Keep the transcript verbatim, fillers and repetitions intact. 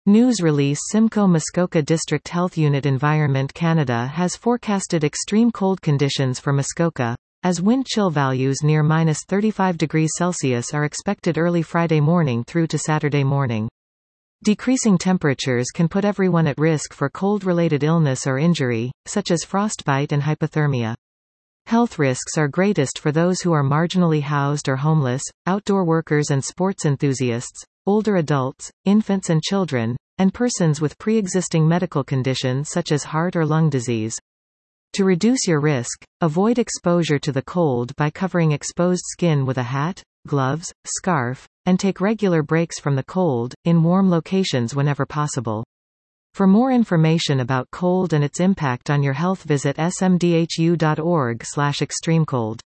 News release Simcoe Muskoka District Health Unit Environment Canada has forecasted extreme cold conditions for Muskoka, as wind chill values near minus thirty-five degrees Celsius are expected early Friday morning through to Saturday morning. Decreasing temperatures can put everyone at risk for cold-related illness or injury, such as frostbite and hypothermia. Health risks are greatest for those who are marginally housed or homeless, outdoor workers and sports enthusiasts, older adults, infants and children, and persons with pre-existing medical conditions such as heart or lung disease. To reduce your risk, avoid exposure to the cold by covering exposed skin with a hat, gloves, scarf, and take regular breaks from the cold, in warm locations whenever possible. For more information about cold and its impact on your health, visit s m d h u dot org slash extremecold.